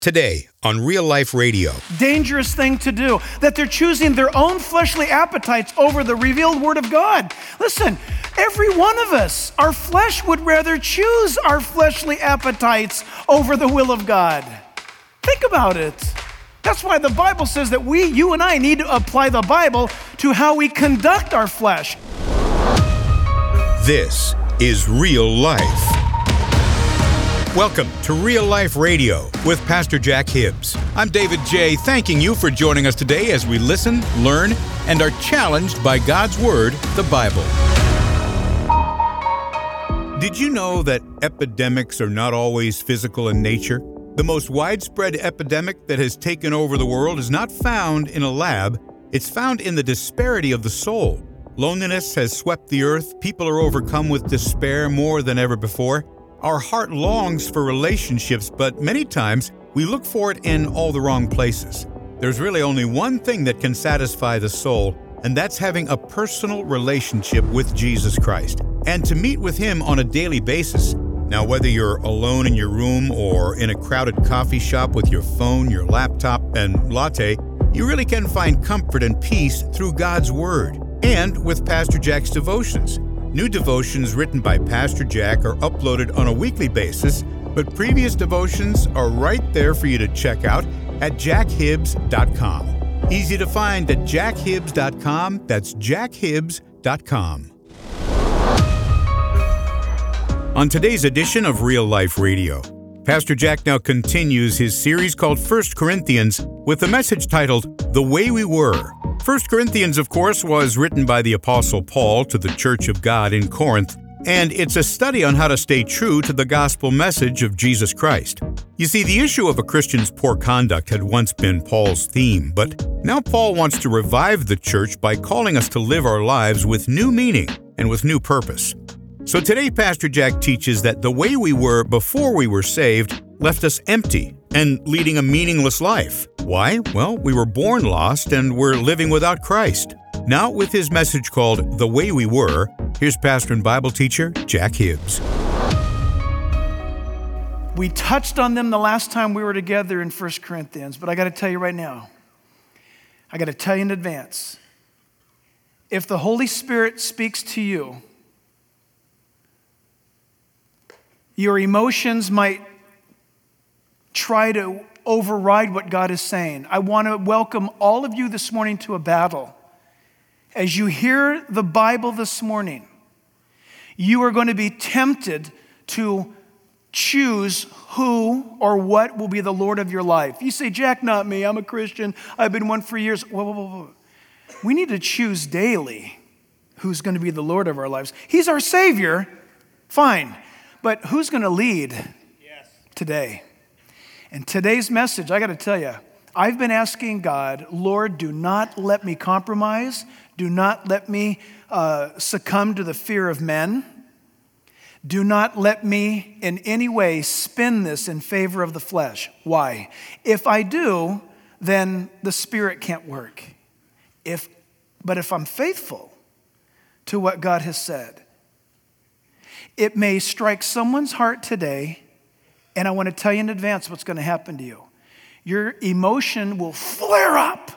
Today on Real Life Radio. Dangerous thing to do, that they're choosing their own fleshly appetites over the revealed Word of God. Listen, every one of us, our flesh would rather choose our fleshly appetites over the will of God. Think about it. That's why the Bible says that you and I need to apply the Bible to how we conduct our flesh. This is Real Life. Welcome to Real Life Radio with Pastor Jack Hibbs. I'm David J., thanking you for joining us today as we listen, learn, and are challenged by God's Word, the Bible. Did you know that epidemics are not always physical in nature? The most widespread epidemic that has taken over the world is not found in a lab. It's found in the disparity of the soul. Loneliness has swept the earth. People are overcome with despair more than ever before. Our heart longs for relationships, but many times we look for it in all the wrong places. There's really only one thing that can satisfy the soul, and that's having a personal relationship with Jesus Christ, and to meet with Him on a daily basis. Now, whether you're alone in your room or in a crowded coffee shop with your phone, your laptop, and latte, you really can find comfort and peace through God's Word and with Pastor Jack's devotions. New devotions written by Pastor Jack are uploaded on a weekly basis, but previous devotions are right there for you to check out at jackhibbs.com. Easy to find at jackhibbs.com. That's jackhibbs.com. On today's edition of Real Life Radio, Pastor Jack now continues his series called 1 Corinthians with a message titled, The Way We Were. 1 Corinthians, of course, was written by the Apostle Paul to the Church of God in Corinth, and it's a study on how to stay true to the gospel message of Jesus Christ. You see, the issue of a Christian's poor conduct had once been Paul's theme, but now Paul wants to revive the church by calling us to live our lives with new meaning and with new purpose. So today, Pastor Jack teaches that the way we were before we were saved left us empty and leading a meaningless life. Why? Well, we were born lost and we're living without Christ. Now, with his message called The Way We Were, here's pastor and Bible teacher Jack Hibbs. We touched on them the last time we were together in 1 Corinthians, but I got to tell you right now, I got to tell you in advance, if the Holy Spirit speaks to you, your emotions might try to override what God is saying. I want to welcome all of you this morning to a battle. As you hear the Bible this morning, you are going to be tempted to choose who or what will be the Lord of your life. You say, Jack, not me. I'm a Christian. I've been one for years. Whoa. We need to choose daily who's going to be the Lord of our lives. He's our Savior. Fine. But who's going to lead today? And today's message, I got to tell you, I've been asking God, Lord, do not let me compromise. Do not let me succumb to the fear of men. Do not let me in any way spin this in favor of the flesh. Why? If I do, then the Spirit can't work. But if I'm faithful to what God has said, it may strike someone's heart today, and I want to tell you in advance what's going to happen to you. Your emotion will flare up.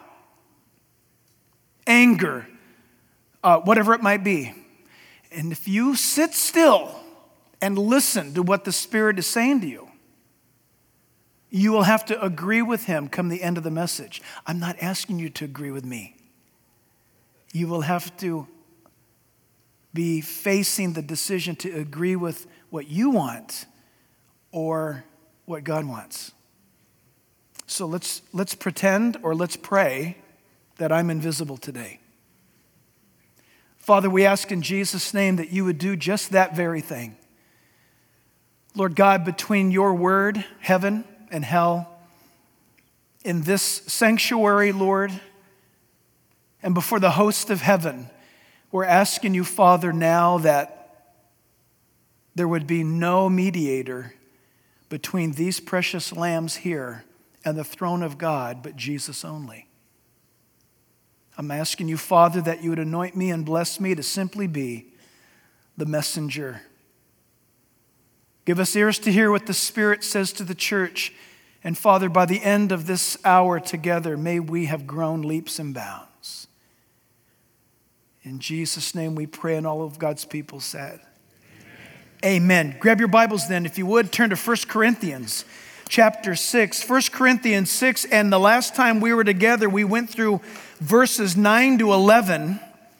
Anger, whatever it might be. And if you sit still and listen to what the Spirit is saying to you, you will have to agree with Him come the end of the message. I'm not asking you to agree with me. You will have to be facing the decision to agree with what you want or what God wants. So let's pretend or let's pray that I'm invisible today. Father, we ask in Jesus' name that you would do just that very thing. Lord God, between your word, heaven and hell, in this sanctuary, Lord, and before the host of heaven, we're asking you, Father, now that there would be no mediator between these precious lambs here and the throne of God, but Jesus only. I'm asking you, Father, that you would anoint me and bless me to simply be the messenger. Give us ears to hear what the Spirit says to the church And Father, by the end of this hour together, may we have grown leaps and bounds. In Jesus' name we pray, and all of God's people said, Amen. Grab your Bibles then, if you would, turn to 1 Corinthians chapter 6. 1 Corinthians 6, and the last time we were together, we went through verses 9 to 11,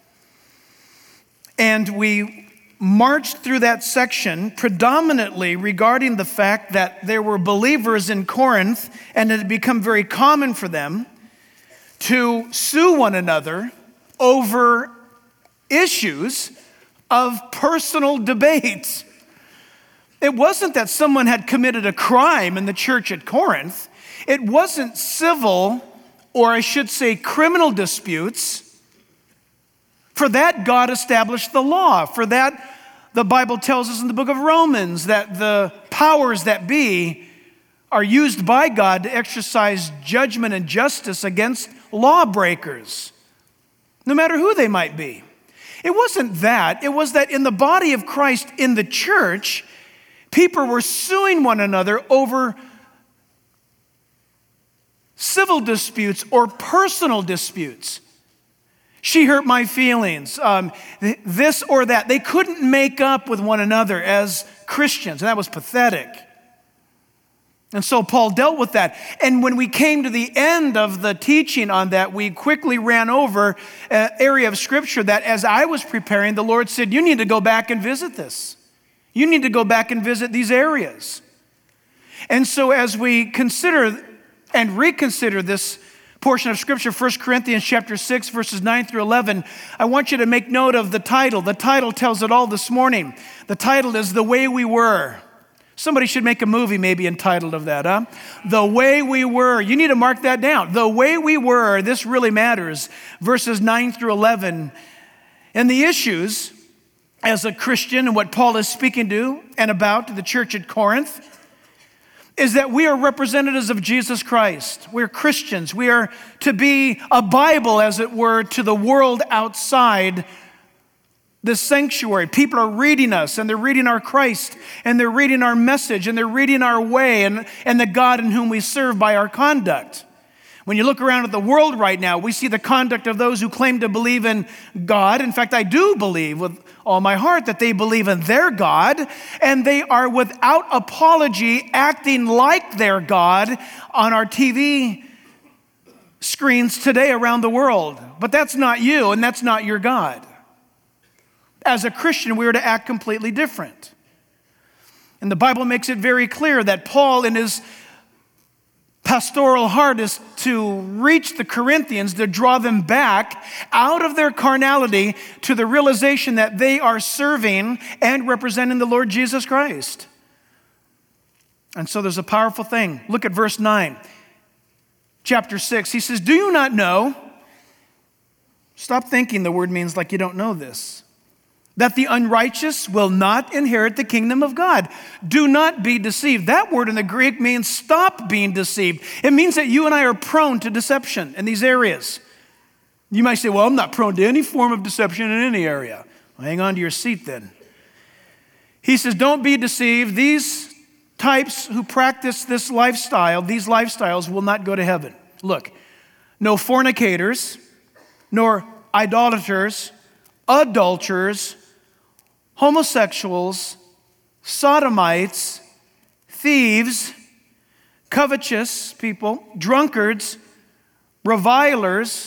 and we marched through that section predominantly regarding the fact that there were believers in Corinth, and it had become very common for them to sue one another over issues of personal debate. It wasn't that someone had committed a crime in the church at Corinth. It wasn't civil, or I should say criminal disputes. For that, God established the law. For that, the Bible tells us in the book of Romans that the powers that be are used by God to exercise judgment and justice against lawbreakers, no matter who they might be. It wasn't that. It was that in the body of Christ, in the church, people were suing one another over civil disputes or personal disputes. She hurt my feelings, this or that. They couldn't make up with one another as Christians, and that was pathetic. And so Paul dealt with that. And when we came to the end of the teaching on that, we quickly ran over an area of Scripture that as I was preparing, the Lord said, you need to go back and visit this. You need to go back and visit these areas. And so as we consider and reconsider this portion of Scripture, 1 Corinthians chapter 6, verses 9 through 11, I want you to make note of the title. The title tells it all this morning. The title is The Way We Were. Somebody should make a movie maybe entitled of that, huh? The Way We Were. You need to mark that down. The Way We Were. This really matters. Verses 9 through 11. And the issues as a Christian and what Paul is speaking to and about to the church at Corinth is that we are representatives of Jesus Christ. We're Christians. We are to be a Bible, as it were, to the world outside the sanctuary. People are reading us, and they're reading our Christ, and they're reading our message, and they're reading our way, and the God in whom we serve by our conduct. When you look around at the world right now, we see the conduct of those who claim to believe in God. In fact, I do believe with all my heart that they believe in their God, and they are without apology acting like their God on our TV screens today around the world. But that's not you, and that's not your God. As a Christian, we are to act completely different. And the Bible makes it very clear that Paul, in his pastoral heart, is to reach the Corinthians, to draw them back out of their carnality to the realization that they are serving and representing the Lord Jesus Christ. And so there's a powerful thing. Look at verse 9, chapter 6. He says, do you not know? Stop thinking the word means like you don't know this. That the unrighteous will not inherit the kingdom of God. Do not be deceived. That word in the Greek means stop being deceived. It means that you and I are prone to deception in these areas. You might say, well, I'm not prone to any form of deception in any area. Well, hang on to your seat then. He says, don't be deceived. These types who practice this lifestyle, these lifestyles will not go to heaven. Look, no fornicators, nor idolaters, adulterers, homosexuals, sodomites, thieves, covetous people, drunkards, revilers,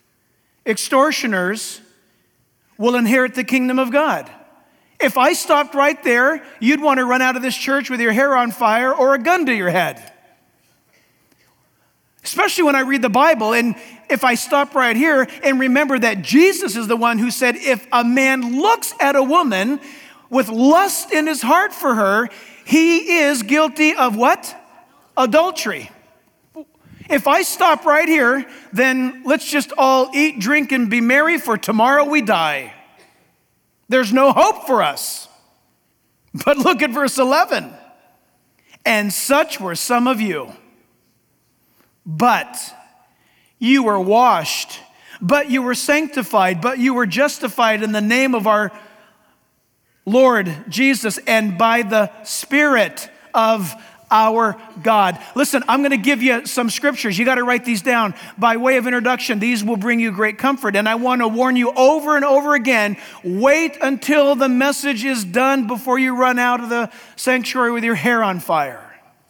extortioners will inherit the kingdom of God. If I stopped right there, you'd want to run out of this church with your hair on fire or a gun to your head. Especially when I read the Bible, and if I stop right here and remember that Jesus is the one who said, if a man looks at a woman with lust in his heart for her, he is guilty of what? Adultery. If I stop right here, then let's just all eat, drink, and be merry, for tomorrow we die. There's no hope for us. But look at verse 11. And such were some of you. But you were washed, but you were sanctified, but you were justified in the name of our Lord Jesus and by the Spirit of our God. Listen, I'm going to give you some scriptures. You got to write these down. By way of introduction, these will bring you great comfort. And I want to warn you over and over again, wait until the message is done before you run out of the sanctuary with your hair on fire.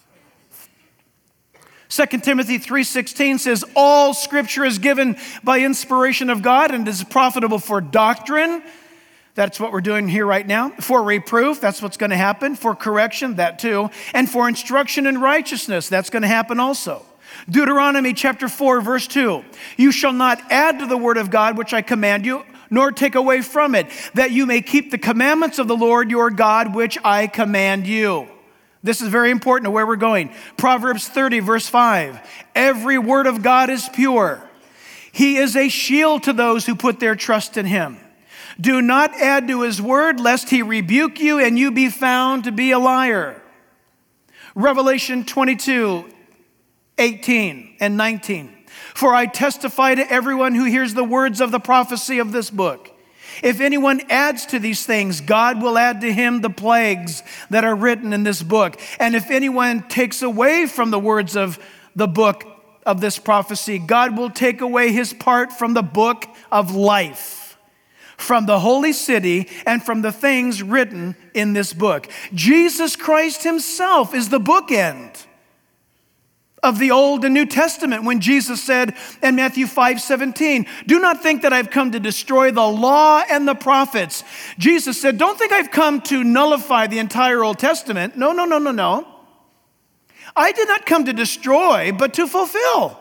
2 Timothy 3:16 says, all scripture is given by inspiration of God and is profitable for doctrine. That's what we're doing here right now. For reproof, that's what's going to happen. For correction, that too. And for instruction in righteousness, that's going to happen also. Deuteronomy chapter 4, verse 2. You shall not add to the word of God which I command you, nor take away from it, that you may keep the commandments of the Lord your God which I command you. This is very important to where we're going. Proverbs 30, verse 5. Every word of God is pure. He is a shield to those who put their trust in him. Do not add to his word, lest he rebuke you and you be found to be a liar. Revelation 22, 18 and 19. For I testify to everyone who hears the words of the prophecy of this book. If anyone adds to these things, God will add to him the plagues that are written in this book. And if anyone takes away from the words of the book of this prophecy, God will take away his part from the book of life, from the holy city, and from the things written in this book. Jesus Christ himself is the bookend of the Old and New Testament when Jesus said in Matthew 5:17, do not think that I've come to destroy the law and the prophets. Jesus said, don't think I've come to nullify the entire Old Testament. No. I did not come to destroy, but to fulfill.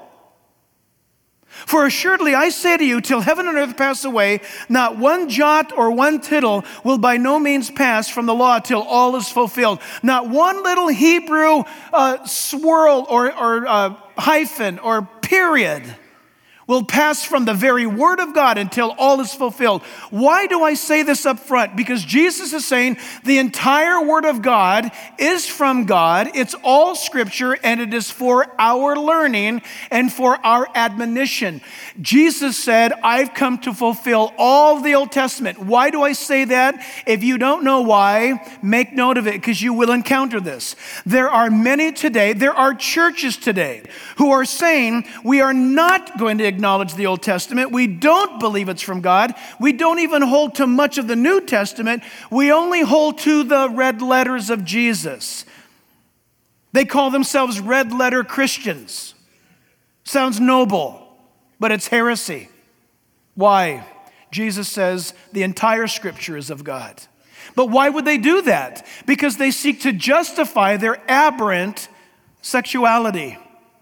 For assuredly I say to you, till heaven and earth pass away, not one jot or one tittle will by no means pass from the law till all is fulfilled. Not one little Hebrew swirl or hyphen or period will pass from the very word of God until all is fulfilled. Why do I say this up front? Because Jesus is saying the entire word of God is from God. It's all scripture, and it is for our learning and for our admonition. Jesus said, I've come to fulfill all the Old Testament. Why do I say that? If you don't know why, make note of it, because you will encounter this. There are many today, there are churches today who are saying we are not going to acknowledge the Old Testament. We don't believe it's from God. We don't even hold to much of the New Testament. We only hold to the red letters of Jesus. They call themselves red letter Christians. Sounds noble, but it's heresy. Why? Jesus says the entire scripture is of God. But why would they do that? Because they seek to justify their aberrant sexuality.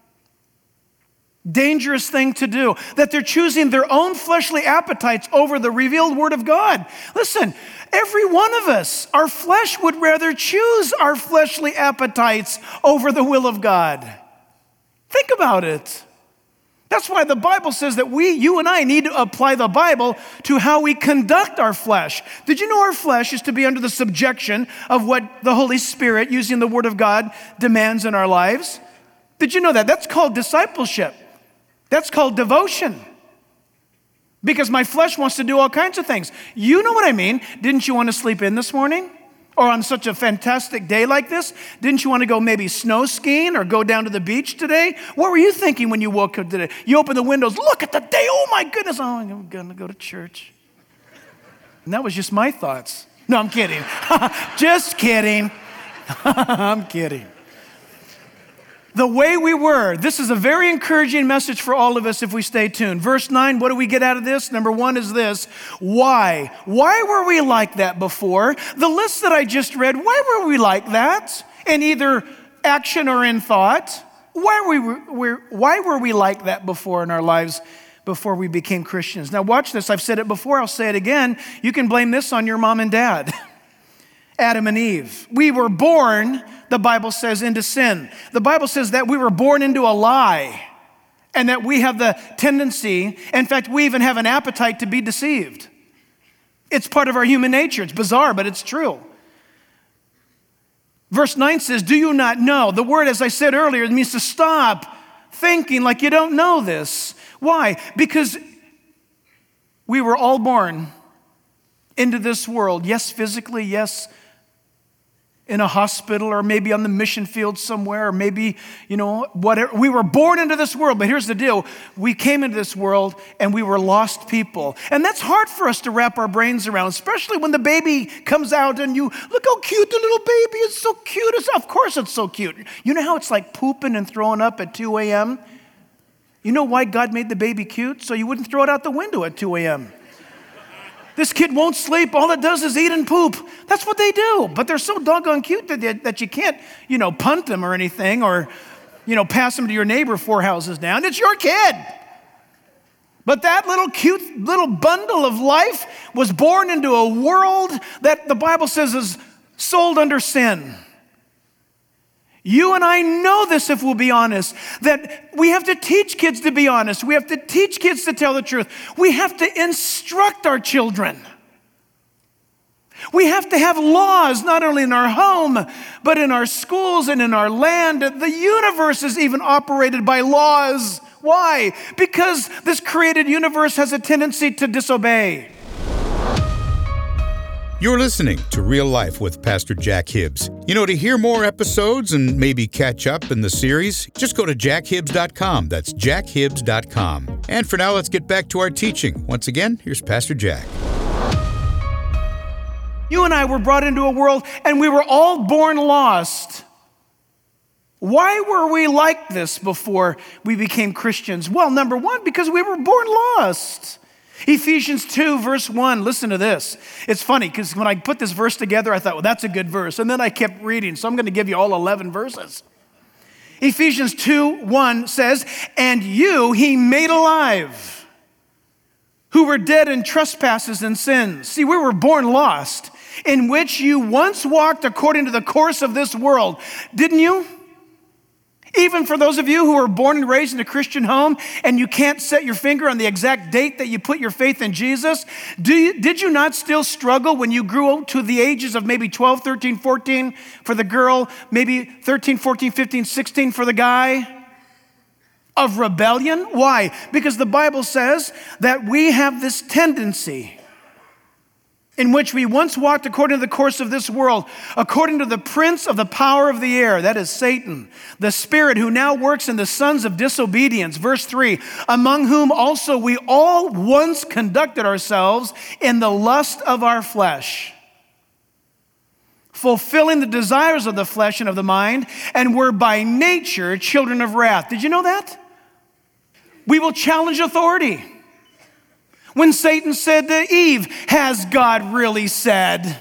Dangerous thing to do, that they're choosing their own fleshly appetites over the revealed word of God. Listen, every one of us, our flesh would rather choose our fleshly appetites over the will of God. Think about it. That's why the Bible says that you and I need to apply the Bible to how we conduct our flesh. Did you know our flesh is to be under the subjection of what the Holy Spirit, using the word of God, demands in our lives? Did you know that? That's called discipleship. That's called devotion. Because my flesh wants to do all kinds of things. You know what I mean. Didn't you want to sleep in this morning? Or on such a fantastic day like this? Didn't you want to go maybe snow skiing or go down to the beach today? What were you thinking when you woke up today? You open the windows, look at the day. Oh my goodness, oh, I'm going to go to church. And that was just my thoughts. No, I'm kidding. Just kidding. I'm kidding. The way we were, this is a very encouraging message for all of us if we stay tuned. Verse 9, what do we get out of this? Number one is this: why? Why were we like that before? The list that I just read, why were we like that? In either action or in thought? Why were we like that before in our lives before we became Christians? Now watch this. I've said it before. I'll say it again. You can blame this on your mom and dad. Adam and Eve. We were born, the Bible says, into sin. The Bible says that we were born into a lie and that we have the tendency, in fact, we even have an appetite to be deceived. It's part of our human nature. It's bizarre, but it's true. Verse 9 says, do you not know? The word, as I said earlier, means to stop thinking like you don't know this. Why? Because we were all born into this world. Yes, physically, yes, in a hospital, or maybe on the mission field somewhere, or maybe, whatever. We were born into this world, but here's the deal. We came into this world and we were lost people. And that's hard for us to wrap our brains around, especially when the baby comes out and you, look how cute the little baby is, so cute. Of course it's so cute. You know how it's like pooping and throwing up at 2 a.m.? You know why God made the baby cute? So you wouldn't throw it out the window at 2 a.m. This kid won't sleep. All it does is eat and poop. That's what they do. But they're so doggone cute that you can't, punt them or anything, or, pass them to your neighbor 4 houses down. It's your kid. But that little cute little bundle of life was born into a world that the Bible says is sold under sin. You and I know this, if we'll be honest, that we have to teach kids to be honest. We have to teach kids to tell the truth. We have to instruct our children. We have to have laws, not only in our home, but in our schools and in our land. The universe is even operated by laws. Why? Because this created universe has a tendency to disobey. You're listening to Real Life with Pastor Jack Hibbs. To hear more episodes and maybe catch up in the series, just go to jackhibbs.com. That's jackhibbs.com. And for now, let's get back to our teaching. Once again, here's Pastor Jack. You and I were brought into a world, and we were all born lost. Why were we like this before we became Christians? Well, number one, because we were born lost. Ephesians 2, verse 1, listen to this. It's funny because when I put this verse together, I thought, well, that's a good verse. And then I kept reading, so I'm going to give you all 11 verses. Ephesians 2, 1 says, "And you he made alive, who were dead in trespasses and sins." See, we were born lost, in which you once walked according to the course of this world. Didn't you? Even for those of you who were born and raised in a Christian home and you can't set your finger on the exact date that you put your faith in Jesus, did you not still struggle when you grew to the ages of maybe 12, 13, 14 for the girl, maybe 13, 14, 15, 16 for the guy? Of rebellion? Why? Because the Bible says that we have this tendency in which we once walked according to the course of this world, according to the prince of the power of the air, that is Satan, the spirit who now works in the sons of disobedience. Verse 3, "Among whom also we all once conducted ourselves in the lust of our flesh, fulfilling the desires of the flesh and of the mind, and were by nature children of wrath." Did you know that? We will challenge authority. When Satan said to Eve, "Has God really said?"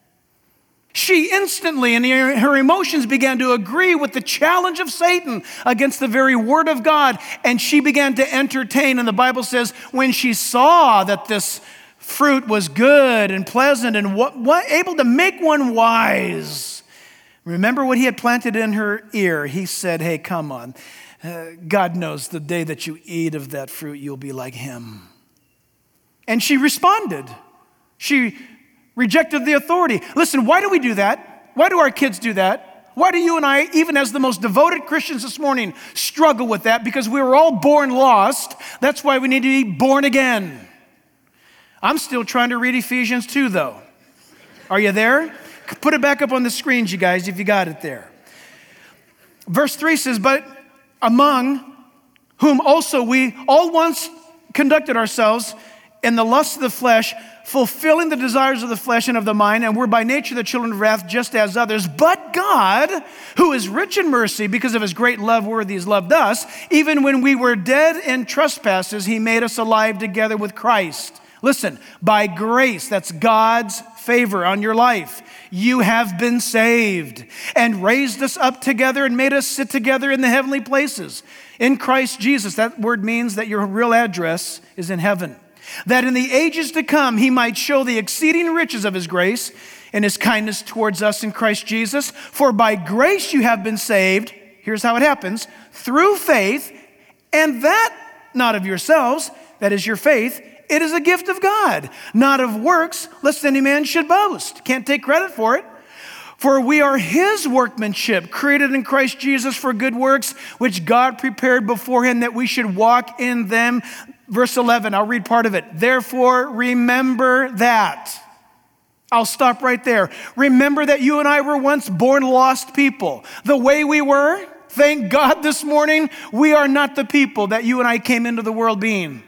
She instantly, in her emotions, began to agree with the challenge of Satan against the very word of God, and she began to entertain. And the Bible says, when she saw that this fruit was good and pleasant and able to make one wise, remember what he had planted in her ear? He said, "Hey, come on. God knows the day that you eat of that fruit, you'll be like him." And she responded. She rejected the authority. Listen, why do we do that? Why do our kids do that? Why do you and I, even as the most devoted Christians this morning, struggle with that? Because we were all born lost. That's why we need to be born again. I'm still trying to read Ephesians 2, though. Are you there? Put it back up on the screens, you guys, if you got it there. Verse 3 says, "But among whom also we all once conducted ourselves in the lust of the flesh, fulfilling the desires of the flesh and of the mind, and we're by nature the children of wrath, just as others. But God, who is rich in mercy, because of his great love wherewith he has loved us, even when we were dead in trespasses, he made us alive together with Christ." Listen, by grace, that's God's favor on your life, you have been saved, and raised us up together and made us sit together in the heavenly places in Christ Jesus. That word means that your real address is in heaven. That in the ages to come, he might show the exceeding riches of his grace and his kindness towards us in Christ Jesus. For by grace you have been saved, here's how it happens, through faith, and that not of yourselves, that is your faith, it is a gift of God, not of works, lest any man should boast. Can't take credit for it. For we are his workmanship, created in Christ Jesus for good works, which God prepared beforehand that we should walk in them. Verse 11, I'll read part of it. "Therefore, remember that." I'll stop right there. Remember that you and I were once born lost people. The way we were, thank God this morning, we are not the people that you and I came into the world being.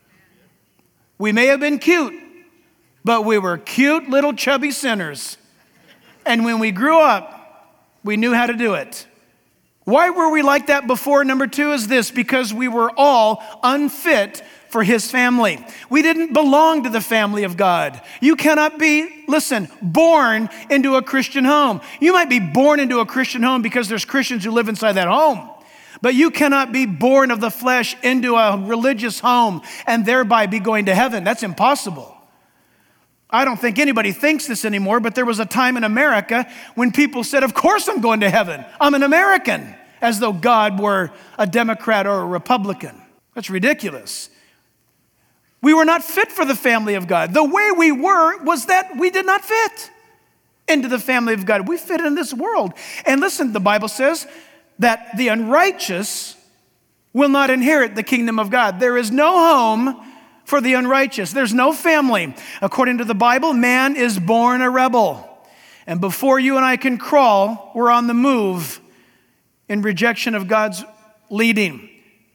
We may have been cute, but we were cute little chubby sinners. And when we grew up, we knew how to do it. Why were we like that before? Number two is this: because we were all unfit for his family. We didn't belong to the family of God. You cannot be, born into a Christian home. You might be born into a Christian home because there's Christians who live inside that home. But you cannot be born of the flesh into a religious home and thereby be going to heaven. That's impossible. I don't think anybody thinks this anymore, but there was a time in America when people said, of course I'm going to heaven. I'm an American, as though God were a Democrat or a Republican. That's ridiculous. We were not fit for the family of God. The way we were was that we did not fit into the family of God. We fit in this world. And listen, the Bible says that the unrighteous will not inherit the kingdom of God. There is no home for the unrighteous. There's no family. According to the Bible, man is born a rebel. And before you and I can crawl, we're on the move in rejection of God's leading.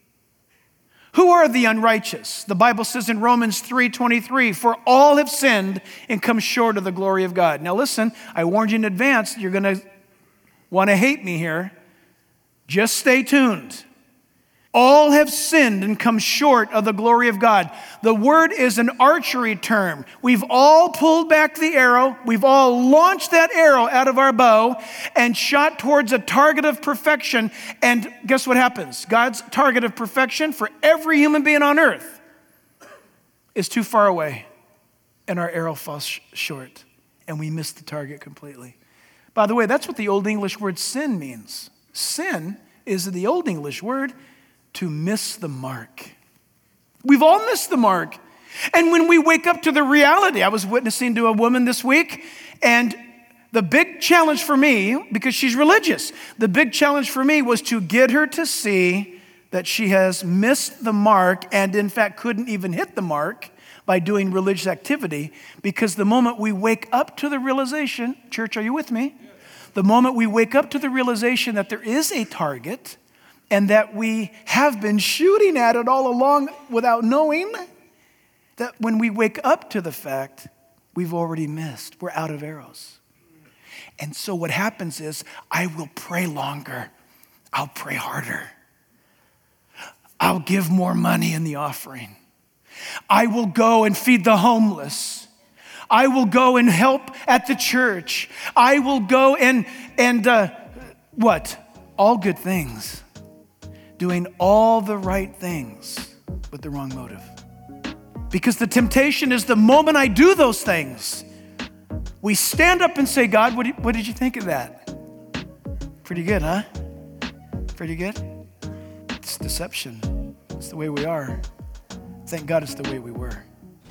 Who are the unrighteous? The Bible says in Romans 3:23, for all have sinned and come short of the glory of God. Now listen, I warned you in advance, you're going to want to hate me here. Just stay tuned. All have sinned and come short of the glory of God. The word is an archery term. We've all pulled back the arrow. We've all launched that arrow out of our bow and shot towards a target of perfection. And guess what happens? God's target of perfection for every human being on earth is too far away, and our arrow falls short, and we miss the target completely. By the way, that's what the Old English word sin means. Sin is the Old English word to miss the mark. We've all missed the mark. And when we wake up to the reality, I was witnessing to a woman this week, and the big challenge for me, because she's religious, the big challenge for me was to get her to see that she has missed the mark and in fact couldn't even hit the mark by doing religious activity, because the moment we wake up to the realization, church, are you with me? The moment we wake up to the realization that there is a target and that we have been shooting at it all along without knowing, that when we wake up to the fact, we've already missed. We're out of arrows. And so what happens is, I will pray longer. I'll pray harder. I'll give more money in the offering. I will go and feed the homeless. I will go and help at the church. I will go and all good things. Doing all the right things with the wrong motive. Because the temptation is the moment I do those things, we stand up and say, God, what did you think of that? Pretty good, huh? Pretty good? It's deception. It's the way we are. Thank God it's the way we were.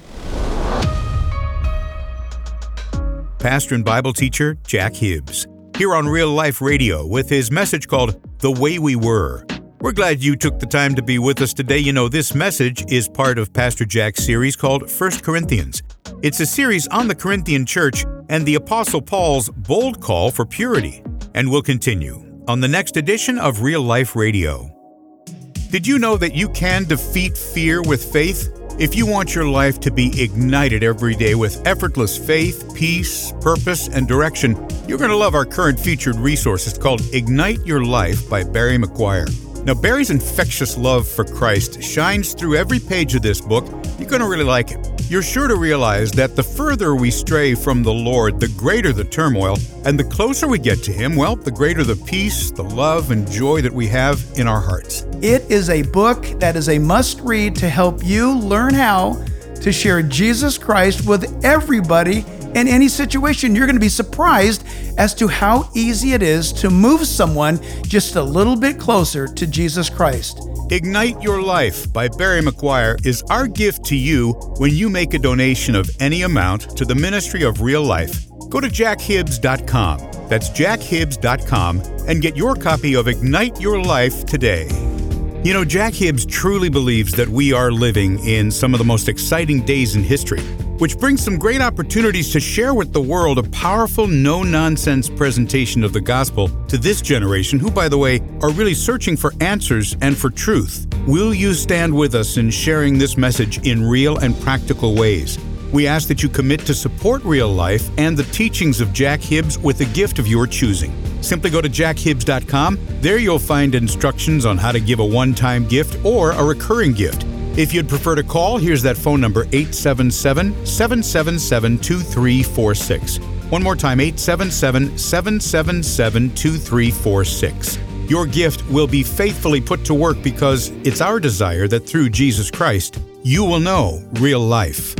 Pastor and Bible teacher Jack Hibbs, here on Real Life Radio with his message called The Way We Were. We're glad you took the time to be with us today. You know, this message is part of Pastor Jack's series called 1 Corinthians. It's a series on the Corinthian church and the Apostle Paul's bold call for purity. And we'll continue on the next edition of Real Life Radio. Did you know that you can defeat fear with faith? If you want your life to be ignited every day with effortless faith, peace, purpose, and direction, you're going to love our current featured resource. It's called Ignite Your Life by Barry McGuire. Now, Barry's infectious love for Christ shines through every page of this book. You're going to really like it. You're sure to realize that the further we stray from the Lord, the greater the turmoil, and the closer we get to Him, well, the greater the peace, the love, and joy that we have in our hearts. It is a book that is a must-read to help you learn how to share Jesus Christ with everybody in any situation. You're going to be surprised as to how easy it is to move someone just a little bit closer to Jesus Christ. Ignite Your Life by Barry McGuire is our gift to you when you make a donation of any amount to the Ministry of Real Life. Go to jackhibbs.com. That's jackhibbs.com and get your copy of Ignite Your Life today. You know, Jack Hibbs truly believes that we are living in some of the most exciting days in history. which brings some great opportunities to share with the world a powerful, no-nonsense presentation of the gospel to this generation who, by the way, are really searching for answers and for truth. Will you stand with us in sharing this message in real and practical ways? We ask that you commit to support Real Life and the teachings of Jack Hibbs with a gift of your choosing. Simply go to jackhibbs.com. There you'll find instructions on how to give a one-time gift or a recurring gift. If you'd prefer to call, here's that phone number, 877-777-2346. One more time, 877-777-2346. Your gift will be faithfully put to work because it's our desire that through Jesus Christ, you will know real life.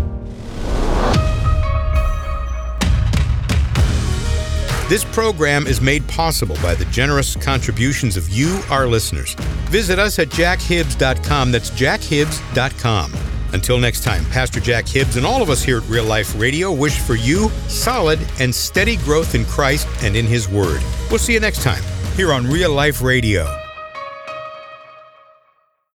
This program is made possible by the generous contributions of you, our listeners. Visit us at jackhibbs.com. That's jackhibbs.com. Until next time, Pastor Jack Hibbs and all of us here at Real Life Radio wish for you solid and steady growth in Christ and in His Word. We'll see you next time here on Real Life Radio.